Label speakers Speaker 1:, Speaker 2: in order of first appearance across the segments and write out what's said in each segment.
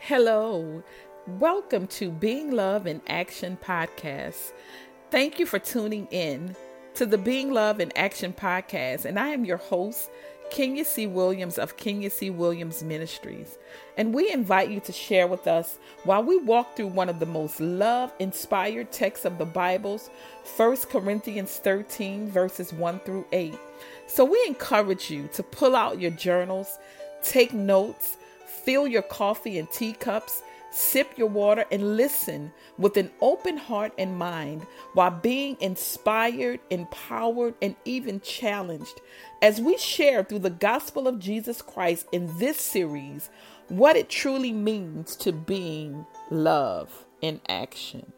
Speaker 1: Hello, welcome to Being Love in Action podcast. Thank you for tuning in to the Being Love in Action podcast, and I am your host, Kenya C. Williams of Kenya C. Williams Ministries. And we invite you to share with us while we walk through one of the most love-inspired texts of the Bibles, 1 Corinthians 13, verses 1 through 8. So we encourage you to pull out your journals, take notes, fill your coffee and teacups, sip your water, and listen with an open heart and mind while being inspired, empowered, and even challenged as we share through the gospel of Jesus Christ in this series what it truly means to being love in action.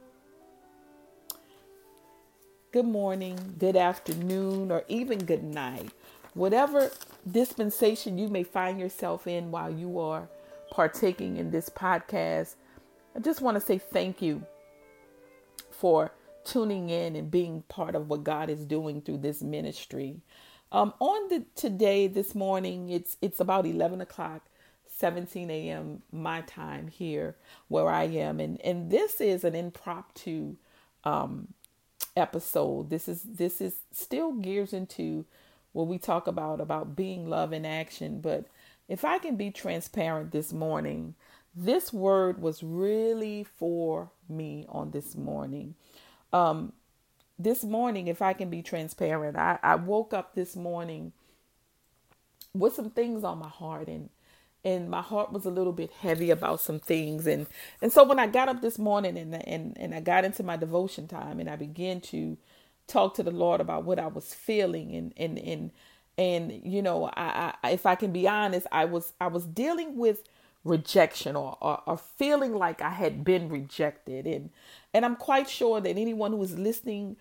Speaker 1: Good morning, good afternoon, or even good night. Whatever dispensation you may find yourself in while you are partaking in this podcast, I just want to say thank you for tuning in and being part of what God is doing through this ministry. This morning, it's about 11 o'clock, 17 a.m. my time here where I am. And this is an impromptu episode. This is still gears into what we talk about being love in action. But if I can be transparent this morning, this word was really for me on this morning. This morning, if I can be transparent, I woke up this morning with some things on my heart, and my heart was a little bit heavy about some things. And so when I got up this morning and I got into my devotion time and I began to talk to the Lord about what I was feeling and you know, I if I can be honest, I was dealing with rejection or feeling like I had been rejected. And I'm quite sure that anyone who is listening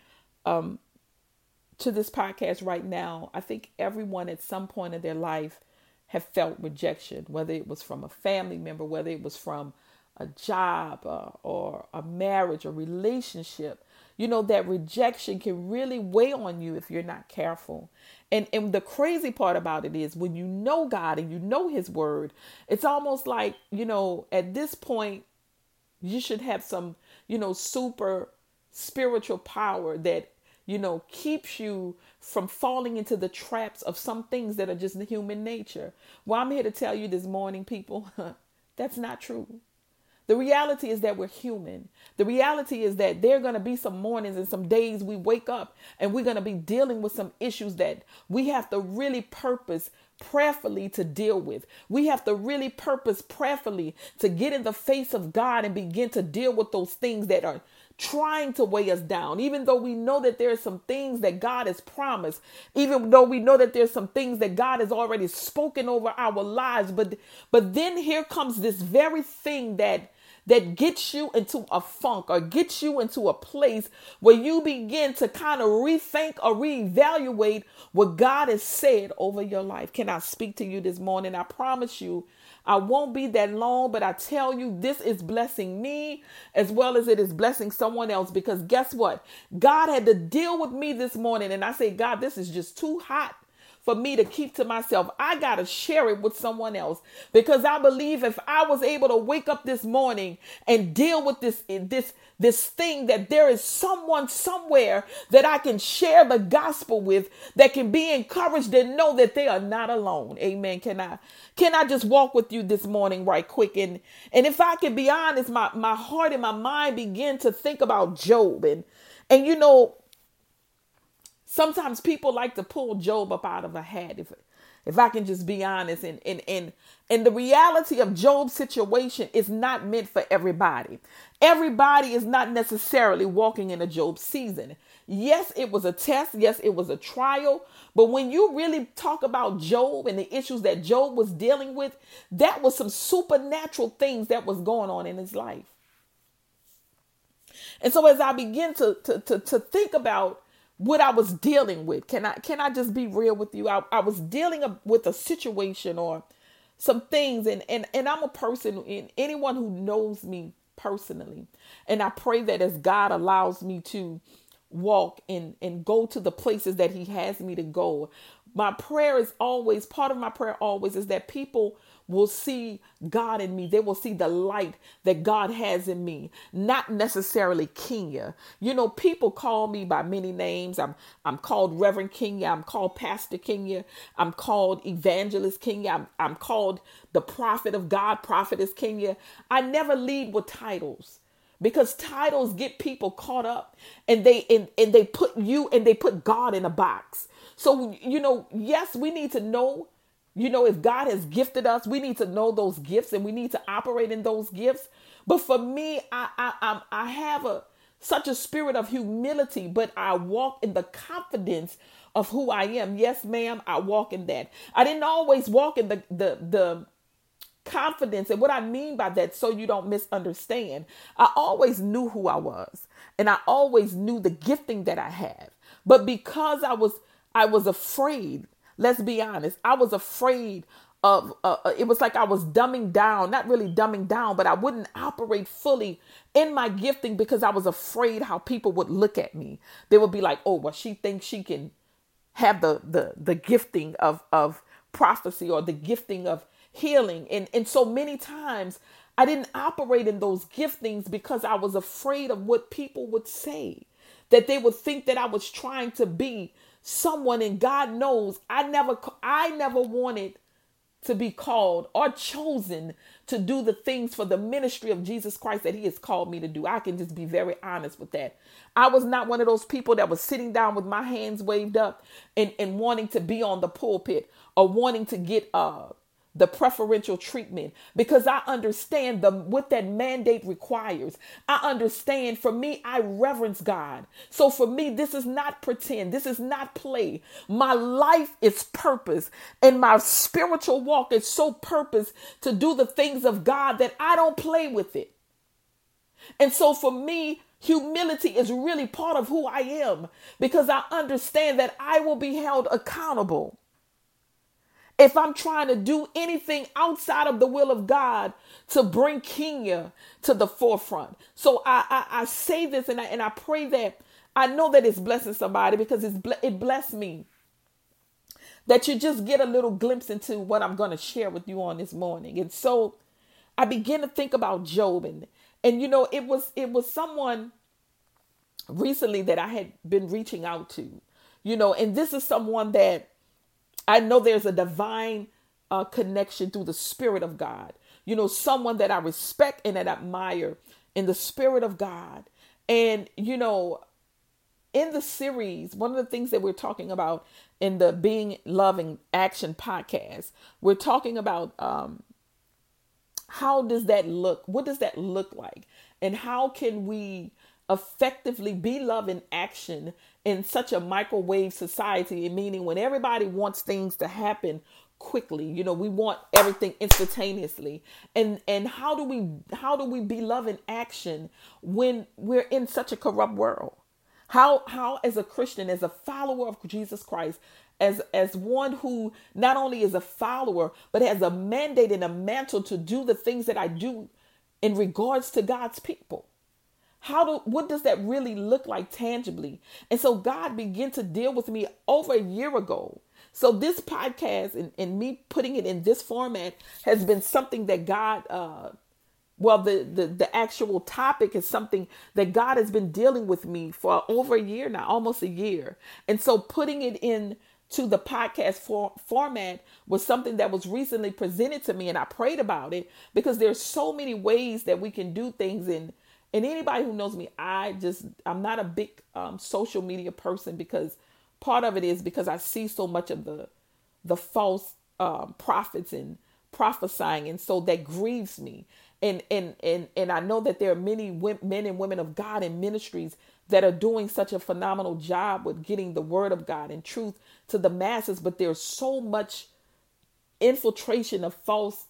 Speaker 1: to this podcast right now, I think everyone at some point in their life have felt rejection, whether it was from a family member, whether it was from a job or a marriage or relationship. You know, that rejection can really weigh on you if you're not careful. And the crazy part about it is when you know God and you know his word, it's almost like, you know, at this point, you should have some, you know, super spiritual power that, you know, keeps you from falling into the traps of some things that are just human nature. Well, I'm here to tell you this morning, people, that's not true. The reality is that we're human. The reality is that there are going to be some mornings and some days we wake up and we're going to be dealing with some issues that we have to really purpose prayerfully to deal with. We have to really purpose prayerfully to get in the face of God and begin to deal with those things that are trying to weigh us down. Even though we know that there are some things that God has promised, even though we know that there's some things that God has already spoken over our lives, but then here comes this very thing that gets you into a funk or gets you into a place where you begin to kind of rethink or reevaluate what God has said over your life. Can I speak to you this morning? I promise you, I won't be that long, but I tell you, this is blessing me as well as it is blessing someone else, because guess what? God had to deal with me this morning, and I say, God, this is just too hot for me to keep to myself. I got to share it with someone else, because I believe if I was able to wake up this morning and deal with this thing, that there is someone somewhere that I can share the gospel with, that can be encouraged and know that they are not alone. Amen. Can I just walk with you this morning right quick? And if I can be honest, my heart and my mind begin to think about Job. And you know, sometimes people like to pull Job up out of a hat, if I can just be honest. And the reality of Job's situation is not meant for everybody. Everybody is not necessarily walking in a Job season. Yes, it was a test. Yes, it was a trial. But when you really talk about Job and the issues that Job was dealing with, that was some supernatural things that was going on in his life. And so as I begin to think about what I was dealing with, can I just be real with you? I was dealing with a situation or some things, and I'm a person, and anyone who knows me personally, and I pray that as God allows me to walk and go to the places that he has me to go, my prayer is always, part of my prayer always is that people will see God in me. They will see the light that God has in me, not necessarily Kenya. You know, people call me by many names. I'm called Reverend Kenya. I'm called Pastor Kenya. I'm called Evangelist Kenya. I'm called the prophet of God, Prophetess Kenya. I never lead with titles, because titles get people caught up, and they put you and they put God in a box. So, you know, yes, we need to know, you know, if God has gifted us, we need to know those gifts and we need to operate in those gifts. But for me, I have such a spirit of humility, but I walk in the confidence of who I am. Yes, ma'am, I walk in that. I didn't always walk in the confidence. And what I mean by that, so you don't misunderstand, I always knew who I was, and I always knew the gifting that I have. But because I was afraid, let's be honest, I was afraid of, it was like I was dumbing down, not really dumbing down, but I wouldn't operate fully in my gifting because I was afraid how people would look at me. They would be like, oh, well, she thinks she can have the gifting of prophecy or the gifting of healing. And so many times I didn't operate in those giftings because I was afraid of what people would say, that they would think that I was trying to be someone. And God knows I never wanted to be called or chosen to do the things for the ministry of Jesus Christ that he has called me to do. I can just be very honest with that. I was not one of those people that was sitting down with my hands waved up and wanting to be on the pulpit or wanting to get the preferential treatment, because I understand what that mandate requires. I understand. For me, I reverence God. So for me, this is not pretend. This is not play. My life is purpose, and my spiritual walk is so purpose to do the things of God that I don't play with it. And so for me, humility is really part of who I am, because I understand that I will be held accountable if I'm trying to do anything outside of the will of God to bring Kenya to the forefront. So I say this, and I pray that I know that it's blessing somebody, because it blessed me, that you just get a little glimpse into what I'm going to share with you on this morning. And so I began to think about Job, and you know, it was someone recently that I had been reaching out to, you know, and this is someone that I know there's a divine connection through the Spirit of God. You know, someone that I respect and that I admire in the Spirit of God. And, you know, in the series, one of the things that we're talking about in the Being Love in Action podcast, we're talking about how does that look? What does that look like? And how can we effectively be love in action in such a microwave society, meaning when everybody wants things to happen quickly, you know, we want everything instantaneously. And how do we be love in action when we're in such a corrupt world? How as a Christian, as a follower of Jesus Christ, as one who not only is a follower, but has a mandate and a mantle to do the things that I do in regards to God's people? What does that really look like tangibly? And so God began to deal with me over a year ago. So this podcast and me putting it in this format has been something that God, the actual topic is something that God has been dealing with me for over a year now, almost a year. And so putting it in to the podcast format was something that was recently presented to me, and I prayed about it, because there's so many ways that we can do things in. And anybody who knows me, I'm not a big social media person, because part of it is because I see so much of the false prophets and prophesying. And so that grieves me. And I know that there are many men and women of God in ministries that are doing such a phenomenal job with getting the word of God and truth to the masses. But there's so much infiltration of false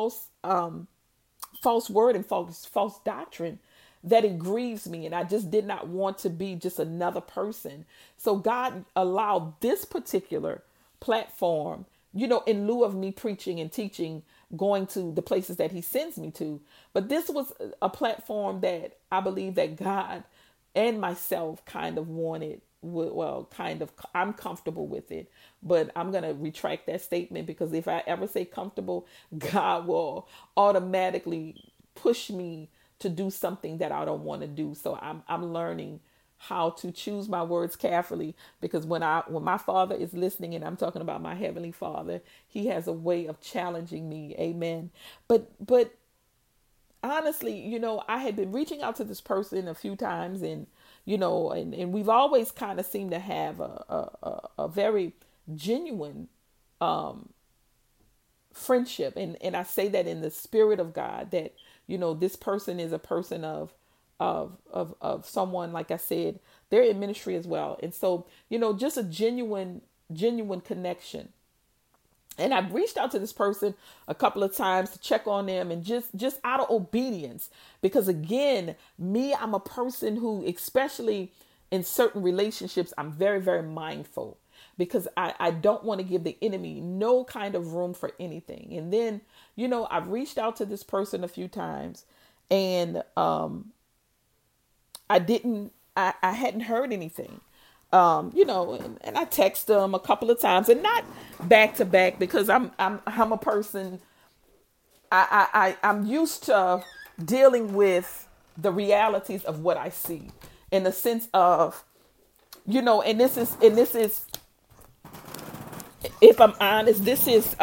Speaker 1: word and false doctrine that it grieves me. And I just did not want to be just another person. So God allowed this particular platform, you know, in lieu of me preaching and teaching, going to the places that he sends me to. But this was a platform that I believe that God and myself kind of wanted well, kind of, I'm comfortable with it, but I'm going to retract that statement, because if I ever say comfortable, God will automatically push me to do something that I don't want to do. So I'm learning how to choose my words carefully, because when my Father is listening, and I'm talking about my heavenly Father, he has a way of challenging me. Amen. But honestly, I had been reaching out to this person a few times, and and we've always kind of seemed to have a very genuine friendship, and I say that in the spirit of God, that this person is a person of someone, like I said, they're in ministry as well, and so just a genuine connection. And I've reached out to this person a couple of times to check on them, and just out of obedience, because again, I'm a person who, especially in certain relationships, I'm very, very mindful, because I don't want to give the enemy no kind of room for anything. And then, I've reached out to this person a few times, and I hadn't heard anything. And I text them a couple of times, and not back to back, because I'm a person, I'm used to dealing with the realities of what I see, in the sense of, and this is, if I'm honest, this is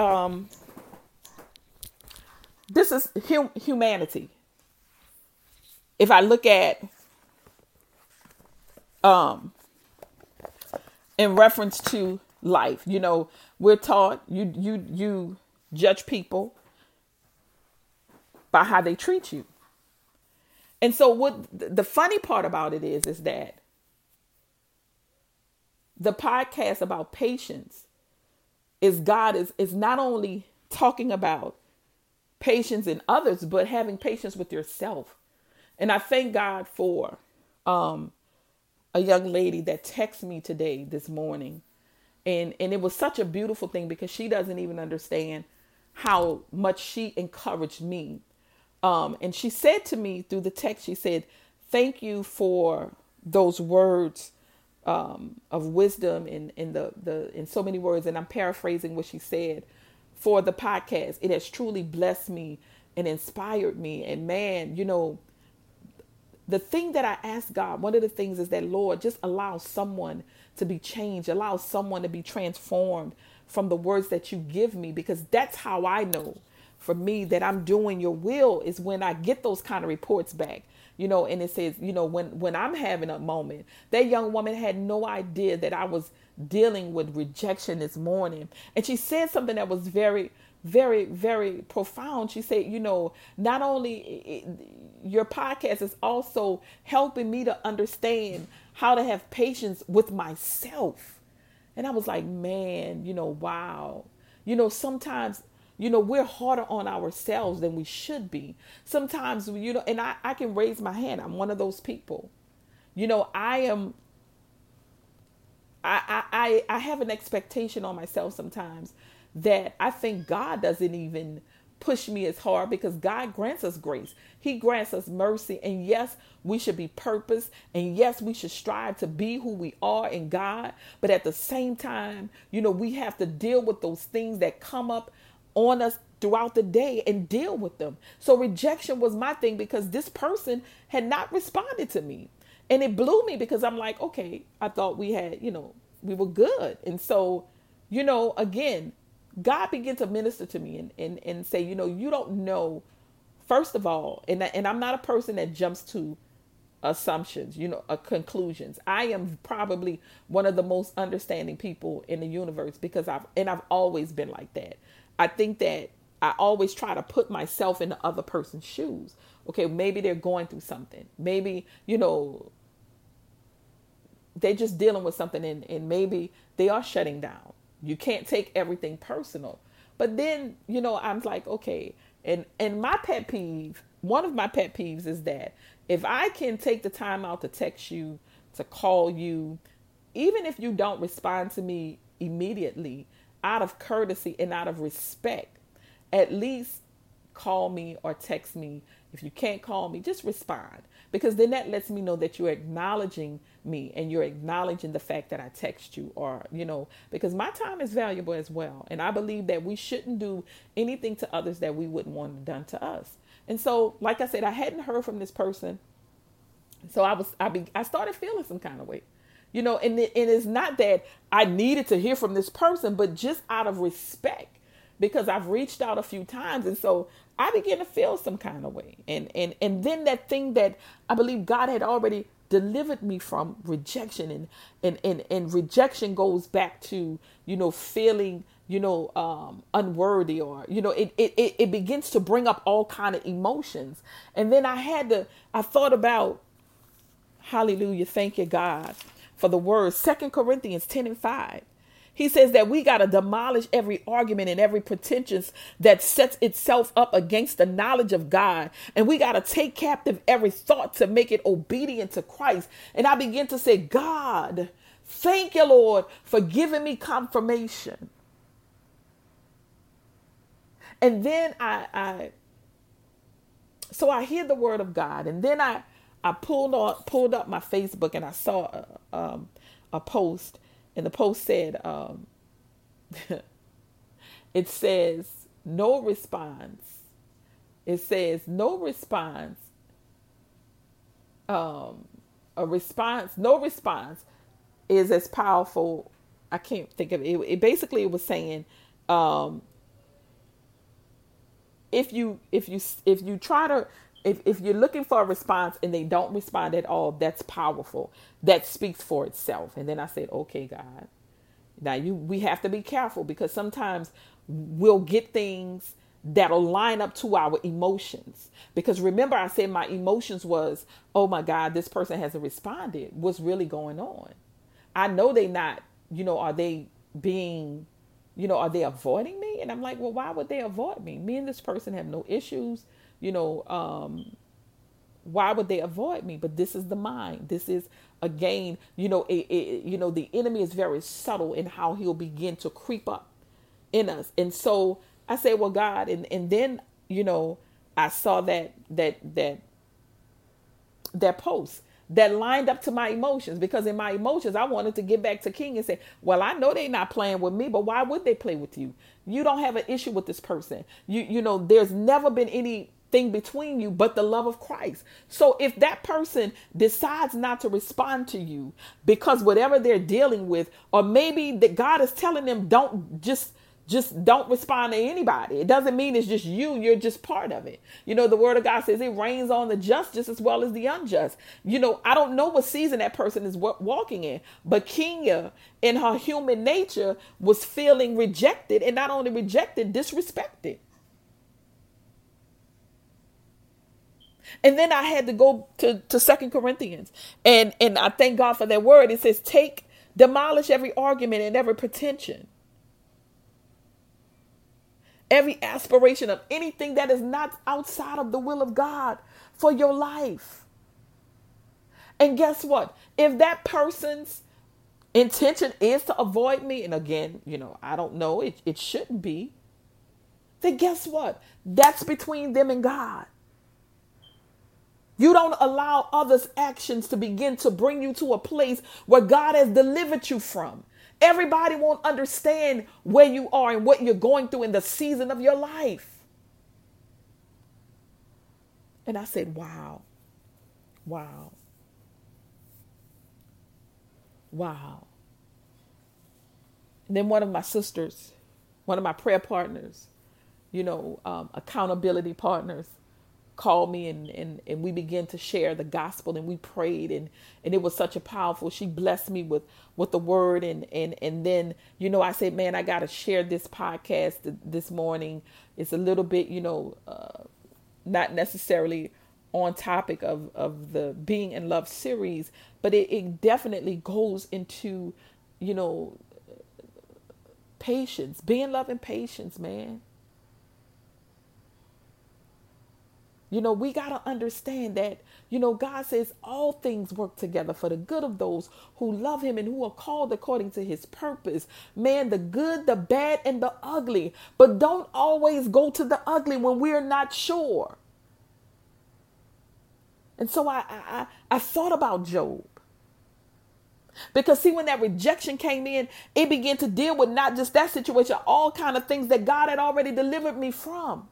Speaker 1: humanity. If I look at, in reference to life, we're taught you judge people by how they treat you. And so what the funny part about it is that the podcast about patience is God is not only talking about patience in others, but having patience with yourself. And I thank God for a young lady that texted me this morning. And it was such a beautiful thing, because she doesn't even understand how much she encouraged me. And she said to me through the text, she said, "Thank you for those words of wisdom in so many words." And I'm paraphrasing what she said, "For the podcast. It has truly blessed me and inspired me." And man, the thing that I ask God, one of the things is that, Lord, just allow someone to be changed, allow someone to be transformed from the words that you give me, because that's how I know, for me, that I'm doing your will, is when I get those kind of reports back, and it says, when I'm having a moment. That young woman had no idea that I was dealing with rejection this morning. And she said something that was very, very, very profound. She said, not only your podcast is also helping me to understand how to have patience with myself. And I was like, man, wow. Sometimes, we're harder on ourselves than we should be. Sometimes, and I can raise my hand. I'm one of those people. I have an expectation on myself sometimes that I think God doesn't even push me as hard, because God grants us grace. He grants us mercy. And yes, we should be purposed. And yes, we should strive to be who we are in God. But at the same time, we have to deal with those things that come up on us throughout the day, and deal with them. So rejection was my thing, because this person had not responded to me. And it blew me, because I'm like, okay, I thought we had, we were good. And so, again, God began to minister to me and say, you don't know, first of all, and I'm not a person that jumps to assumptions, conclusions. I am probably one of the most understanding people in the universe, because I've always been like that. I think that I always try to put myself in the other person's shoes. Okay, maybe they're going through something. Maybe, they're just dealing with something, and maybe they are shutting down. You can't take everything personal. But then, I'm like, okay. And my pet peeve, one of my pet peeves is that if I can take the time out to text you, to call you, even if you don't respond to me immediately, out of courtesy and out of respect, at least call me or text me. If you can't call me, just respond, because then that lets me know that you're acknowledging me and you're acknowledging the fact that I text you, or, because my time is valuable as well. And I believe that we shouldn't do anything to others that we wouldn't want done to us. And so, like I said, I hadn't heard from this person. So I started feeling some kind of way, and it's not that I needed to hear from this person, but just out of respect, because I've reached out a few times. And so I began to feel some kind of way. And then that thing that I believe God had already delivered me from, rejection, and rejection goes back to, feeling, unworthy, or, it begins to bring up all kind of emotions. And then I thought about, hallelujah, thank you, God, for the word. 2 Corinthians 10:5. He says that we got to demolish every argument and every pretension that sets itself up against the knowledge of God. And we got to take captive every thought to make it obedient to Christ. And I begin to say, God, thank you, Lord, for giving me confirmation. And then so I hear the word of God. And then I pulled up my Facebook, and I saw a post. And the post said, it says, no response. It says, no response. No response is as powerful. I can't think of it. It basically was saying, if you're looking for a response and they don't respond at all, that's powerful. That speaks for itself. And then I said, okay, God, now we have to be careful, because sometimes we'll get things that'll line up to our emotions. Because remember, I said my emotions was, oh my God, this person hasn't responded. What's really going on? I know they not, are they being, are they avoiding me? And I'm like, well, why would they avoid me? Me and this person have no issues. Why would they avoid me? But this is the mind. This is, again, the enemy is very subtle in how he'll begin to creep up in us. And so I say, well, God, and then, I saw that post that lined up to my emotions, because in my emotions, I wanted to get back to King and say, well, I know they're not playing with me, but why would they play with you? You don't have an issue with this person. There's never been anything between you but the love of Christ. So if that person decides not to respond to you because whatever they're dealing with, or maybe that God is telling them, just don't respond to anybody. It doesn't mean it's just you. You're just part of it. The word of God says it rains on the just as well as the unjust. I don't know what season that person is walking in, but Kenya, in her human nature, was feeling rejected, and not only rejected, disrespected. And then I had to go to 2 Corinthians, and I thank God for that word. It says, demolish every argument and every pretension, every aspiration of anything that is not outside of the will of God for your life. And guess what? If that person's intention is to avoid me, and again, I don't know, it shouldn't be, then guess what? That's between them and God. You don't allow others' actions to begin to bring you to a place where God has delivered you from. Everybody won't understand where you are and what you're going through in the season of your life. And I said, wow. And then one of my sisters, one of my prayer partners, accountability partners, called me, and we began to share the gospel, and we prayed, and it was such a powerful, she blessed me with the word. And then, I said, man, I got to share this podcast this morning. It's a little bit, not necessarily on topic of the Being in Love series, but it definitely goes into, patience, being love and patience, man. We got to understand that, God says all things work together for the good of those who love him and who are called according to his purpose. Man, the good, the bad, and the ugly. But don't always go to the ugly when we're not sure. And so I thought about Job. Because see, when that rejection came in, it began to deal with not just that situation, all kind of things that God had already delivered me from.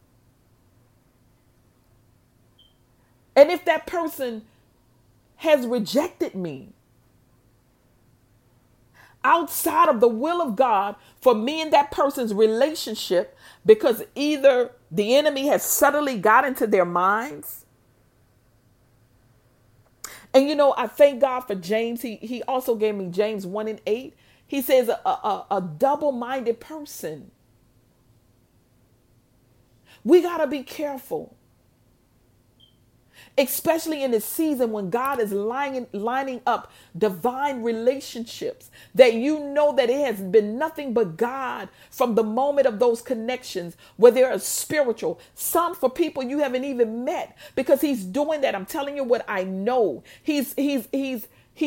Speaker 1: And if that person has rejected me outside of the will of God for me and that person's relationship, because either the enemy has subtly got into their minds. And I thank God for James. He also gave me James 1:8. He says a double-minded person. We got to be careful. Especially in this season when God is lining up divine relationships, that that it has been nothing but God from the moment of those connections, where they are spiritual. Some for people you haven't even met, because he's doing that. I'm telling you what I know. He's using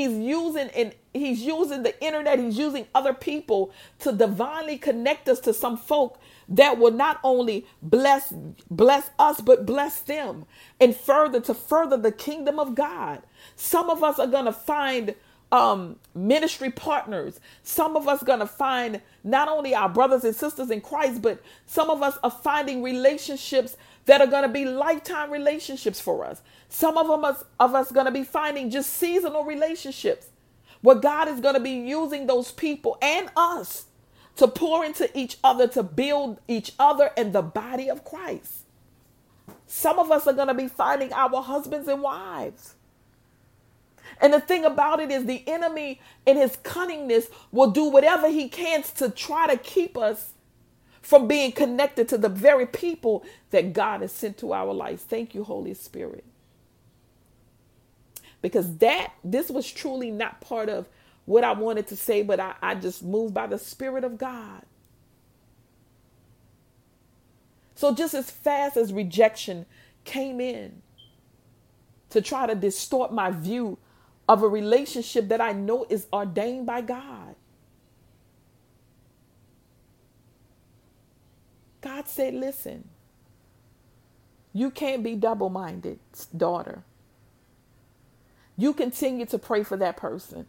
Speaker 1: the internet. He's using other people to divinely connect us to some folk that will not only bless us, but bless them, and further the kingdom of God. Some of us are going to find ministry partners. Some of us are going to find not only our brothers and sisters in Christ, but some of us are finding relationships that are going to be lifetime relationships for us. Some of us are going to be finding just seasonal relationships, where God is going to be using those people and us to pour into each other, to build each other and the body of Christ. Some of us are going to be finding our husbands and wives. And the thing about it is, the enemy in his cunningness will do whatever he can to try to keep us from being connected to the very people that God has sent to our lives. Thank you, Holy Spirit. Because this was truly not part of what I wanted to say, but I just moved by the Spirit of God. So just as fast as rejection came in to try to distort my view of a relationship that I know is ordained by God, God said, listen, you can't be double-minded, daughter. You continue to pray for that person.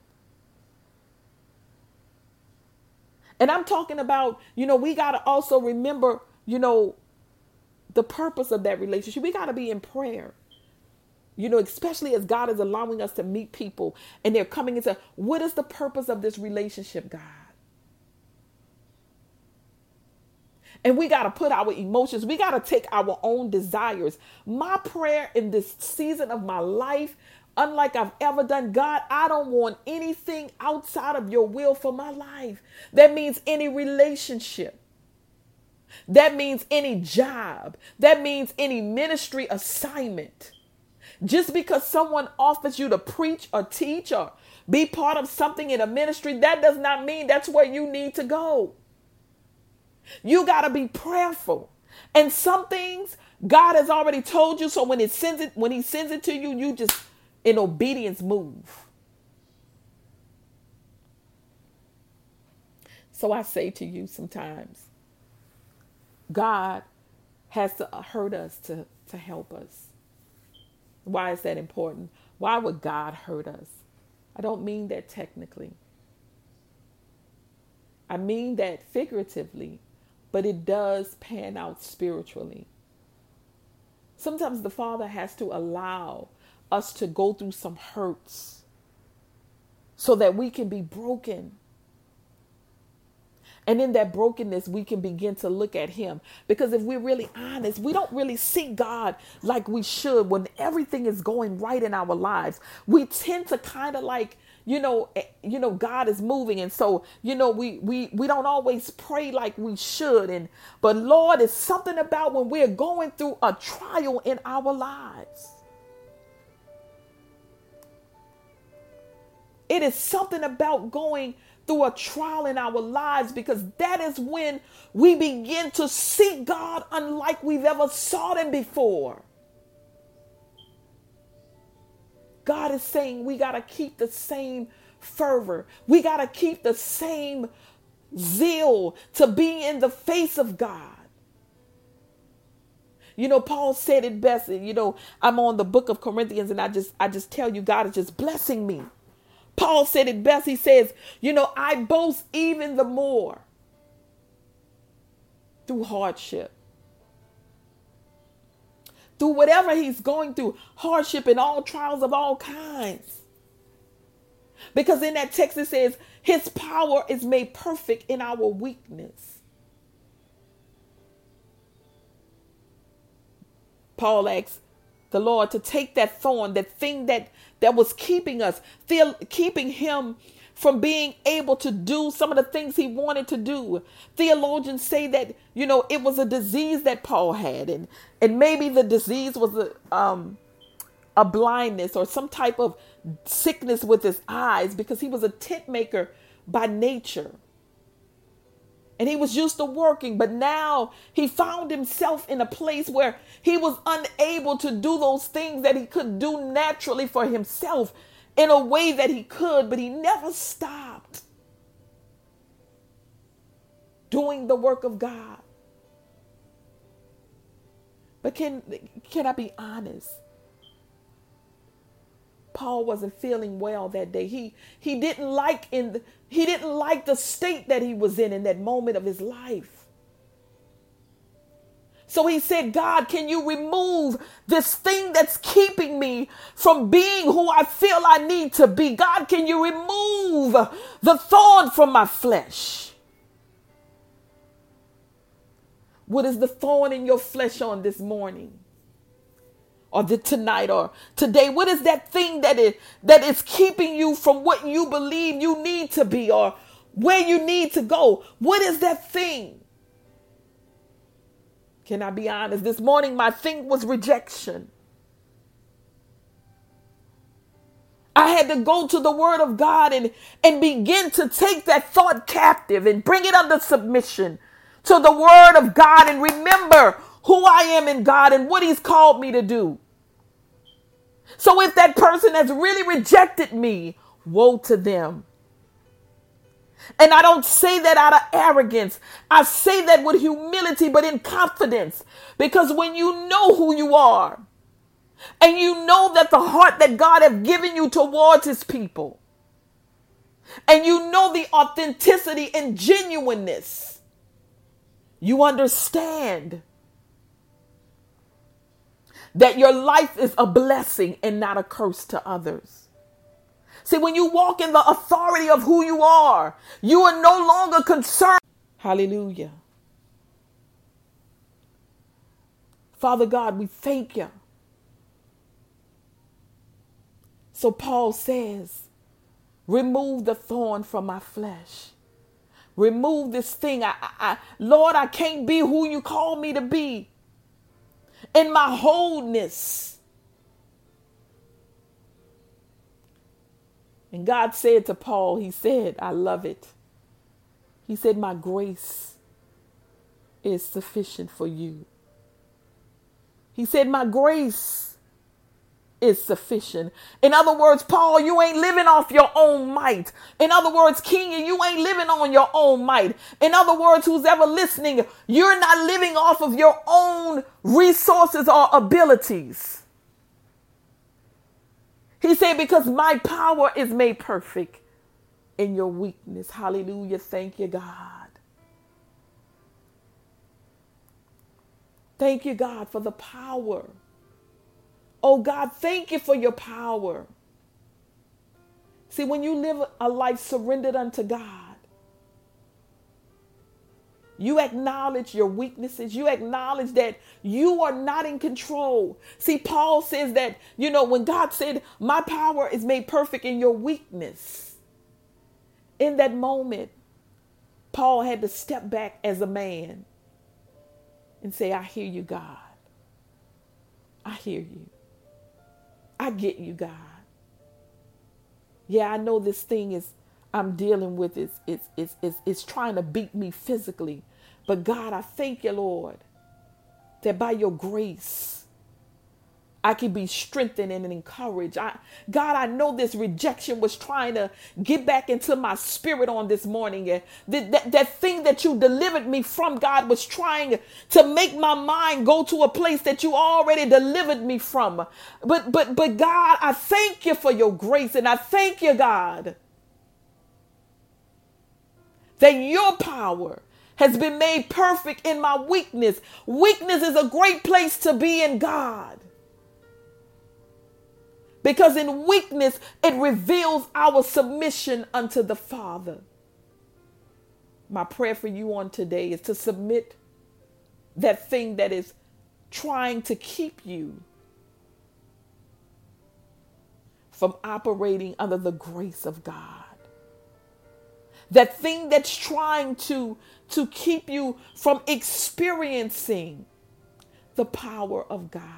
Speaker 1: And I'm talking about, we got to also remember, the purpose of that relationship. We got to be in prayer, especially as God is allowing us to meet people and they're coming into, what is the purpose of this relationship, God? And we got to put our emotions, we got to take our own desires. My prayer in this season of my life, unlike I've ever done, God, I don't want anything outside of your will for my life. That means any relationship. That means any job. That means any ministry assignment. Just because someone offers you to preach or teach or be part of something in a ministry, that does not mean that's where you need to go. You got to be prayerful. And some things God has already told you. So when he sends it to you, you just in obedience move. So I say to you, sometimes God has to hurt us to help us. Why is that important? Why would God hurt us? I don't mean that technically. I mean that figuratively, but it does pan out spiritually. Sometimes the Father has to allow us to go through some hurts so that we can be broken. And in that brokenness, we can begin to look at him. Because if we're really honest, we don't really see God like we should when everything is going right in our lives. We tend to kind of like, God is moving. And so, we don't always pray like we should. But Lord, it's something about when we're going through a trial in our lives. It is something about going through a trial in our lives, because that is when we begin to see God unlike we've ever sought him before. God is saying we got to keep the same fervor. We got to keep the same zeal to be in the face of God. You know, Paul said it best. You know, I'm on the book of Corinthians, and I just tell you, God is just blessing me. Paul said it best. He says, you know, I boast even the more through hardship. Through whatever he's going through, hardship and all trials of all kinds. Because in that text it says, his power is made perfect in our weakness. Paul asks the Lord to take that thorn, that thing that was keeping us, keeping him from being able to do some of the things he wanted to do. Theologians say that, you know, it was a disease that Paul had. And maybe the disease was a blindness or some type of sickness with his eyes, because he was a tent maker by nature. And he was used to working, but now he found himself in a place where he was unable to do those things that he could do naturally for himself in a way that he could, but he never stopped doing the work of God. But can I be honest? Paul wasn't feeling well that day. He didn't like the state that he was in that moment of his life. So he said, God, can you remove this thing that's keeping me from being who I feel I need to be? God, can you remove the thorn from my flesh? What is the thorn in your flesh on this morning? Or tonight or today? What is that thing that is keeping you from what you believe you need to be or where you need to go? What is that thing? Can I be honest? This morning, my thing was rejection. I had to go to the word of God and begin to take that thought captive and bring it under submission to the word of God and remember who I am in God and what he's called me to do. So if that person has really rejected me, woe to them. And I don't say that out of arrogance. I say that with humility, but in confidence. Because when you know who you are, and you know that the heart that God has given you towards his people, and you know the authenticity and genuineness, you understand that your life is a blessing and not a curse to others. See, when you walk in the authority of who you are no longer concerned. Hallelujah. Father God, we thank you. So Paul says, remove the thorn from my flesh. Remove this thing. Lord, I can't be who you call me to be. In my wholeness. And God said to Paul, he said, I love it. He said, my grace is sufficient for you. He said, my grace is sufficient. In other words, Paul, you ain't living off your own might. In other words, King, you ain't living on your own might. In other words, who's ever listening, you're not living off of your own resources or abilities. He said, because my power is made perfect in your weakness. Hallelujah. Thank you, God. Thank you, God, for the power. Oh, God, thank you for your power. See, when you live a life surrendered unto God, you acknowledge your weaknesses. You acknowledge that you are not in control. See, Paul says that, when God said, my power is made perfect in your weakness. In that moment, Paul had to step back as a man and say, I hear you, God. I hear you. I get you, God. Yeah, I know this thing I'm dealing with it's trying to beat me physically. But God, I thank you, Lord, that by your grace, I can be strengthened and encouraged. God, I know this rejection was trying to get back into my spirit on this morning. And that thing that you delivered me from, God, was trying to make my mind go to a place that you already delivered me from. But God, I thank you for your grace. And I thank you, God, that your power has been made perfect in my weakness. Weakness is a great place to be in, God. Because in weakness, it reveals our submission unto the Father. My prayer for you on today is to submit that thing that is trying to keep you from operating under the grace of God. That thing that's trying to keep you from experiencing the power of God.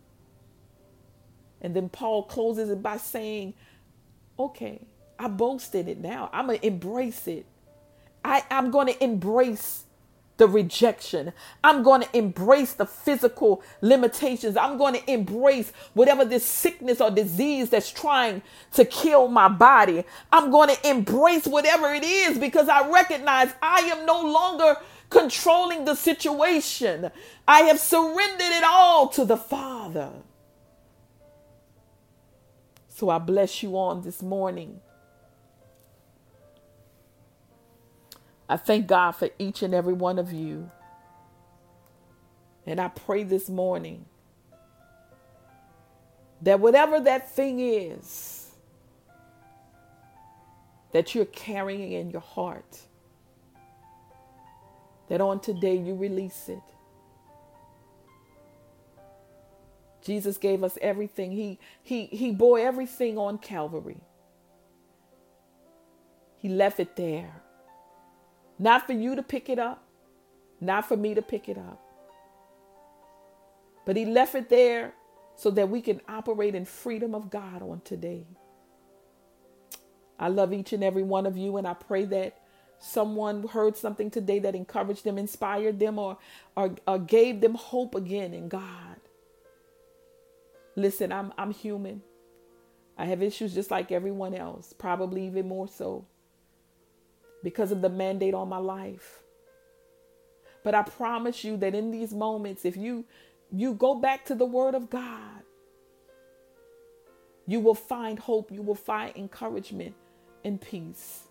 Speaker 1: And then Paul closes it by saying, okay, I boast in it now. I'm going to embrace it. I'm going to embrace the rejection. I'm going to embrace the physical limitations. I'm going to embrace whatever this sickness or disease that's trying to kill my body. I'm going to embrace whatever it is because I recognize I am no longer controlling the situation. I have surrendered it all to the Father. So I bless you on this morning. I thank God for each and every one of you. And I pray this morning that whatever that thing is that you're carrying in your heart, that on today you release it. Jesus gave us everything. He bore everything on Calvary. He left it there. Not for you to pick it up. Not for me to pick it up. But he left it there so that we can operate in freedom of God on today. I love each and every one of you, and I pray that someone heard something today that encouraged them, inspired them, or gave them hope again in God. Listen, I'm human. I have issues just like everyone else, probably even more so because of the mandate on my life. But I promise you that in these moments, if you go back to the Word of God, you will find hope, you will find encouragement and peace.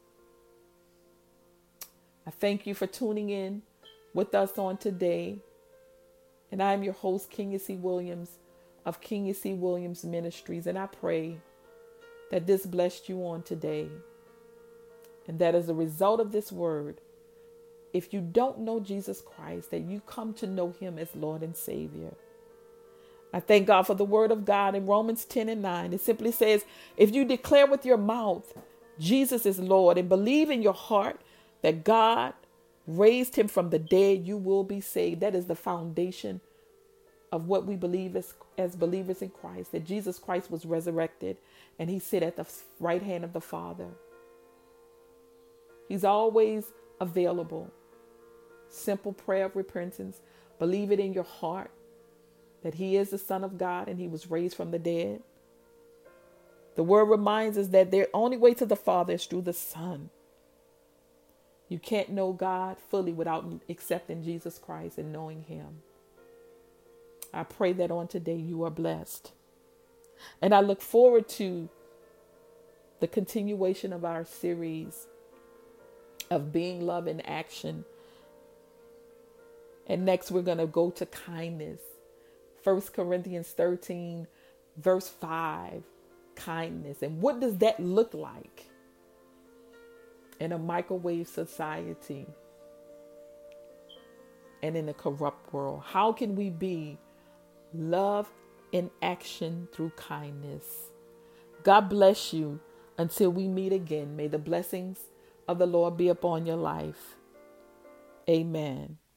Speaker 1: I thank you for tuning in with us on today. And I am your host, Kenya C. Williams, of Kenya C. Williams Ministries. And I pray that this blessed you on today. And that as a result of this word, if you don't know Jesus Christ, that you come to know him as Lord and Savior. I thank God for the word of God in Romans 10:9. It simply says, if you declare with your mouth Jesus is Lord and believe in your heart that God raised him from the dead, you will be saved. That is the foundation of what we believe as believers in Christ, that Jesus Christ was resurrected and he sit at the right hand of the Father. He's always available. Simple prayer of repentance. Believe it in your heart that he is the Son of God and he was raised from the dead. The word reminds us that the only way to the Father is through the Son. You can't know God fully without accepting Jesus Christ and knowing him. I pray that on today you are blessed. And I look forward to the continuation of our series of being love in action. And next we're going to go to kindness. 1 Corinthians 13, verse 5, kindness. And what does that look like in a microwave society and in a corrupt world? How can we be love in action through kindness? God bless you until we meet again. May the blessings of the Lord be upon your life. Amen.